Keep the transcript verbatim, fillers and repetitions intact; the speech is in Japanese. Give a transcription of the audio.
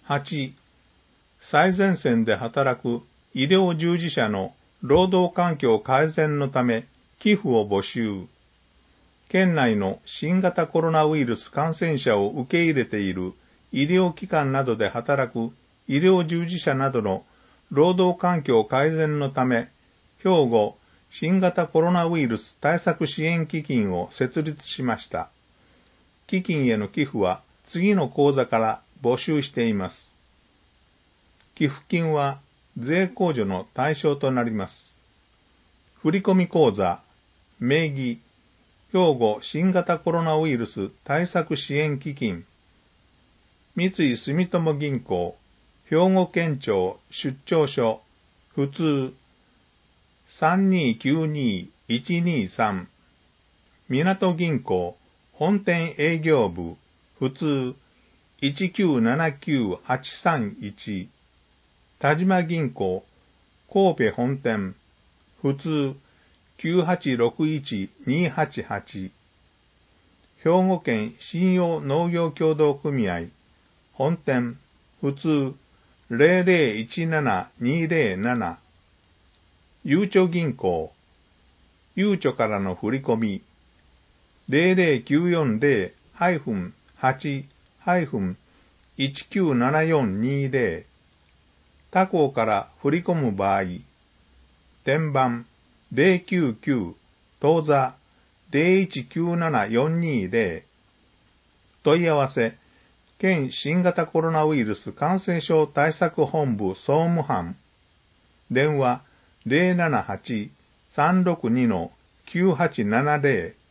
はち、最前線で働く医療従事者の労働環境改善のため寄付を募集。県内の新型コロナウイルス感染者を受け入れている医療機関などで働く医療従事者などの労働環境改善のため、兵庫新型コロナウイルス対策支援基金を設立しました。基金への寄付は次の口座から募集しています。寄付金は税控除の対象となります。振込口座、名義、兵庫新型コロナウイルス対策支援基金、三井住友銀行、兵庫県庁出張所、普通、さんにーきゅうにーいちにーさん、港銀行、本店営業部、普通、いちきゅうななきゅうはちさんいち、田島銀行、神戸本店、普通、きゅうはちろくいちにーはちはち、兵庫県信用農業協同組合、本店、普通、ゼロゼロいちななにーゼロなな、ゆうちょ銀行、ゆうちょからの振り込み、ゼロゼロきゅうよんゼロ はち いちきゅうななよんにーゼロ、他行から振り込む場合、天番ゼロきゅうきゅう当座ゼロいちきゅうななよんにーゼロ、問い合わせ、県新型コロナウイルス感染症対策本部総務班、電話ゼロななはち さんろくに きゅうはちななゼロ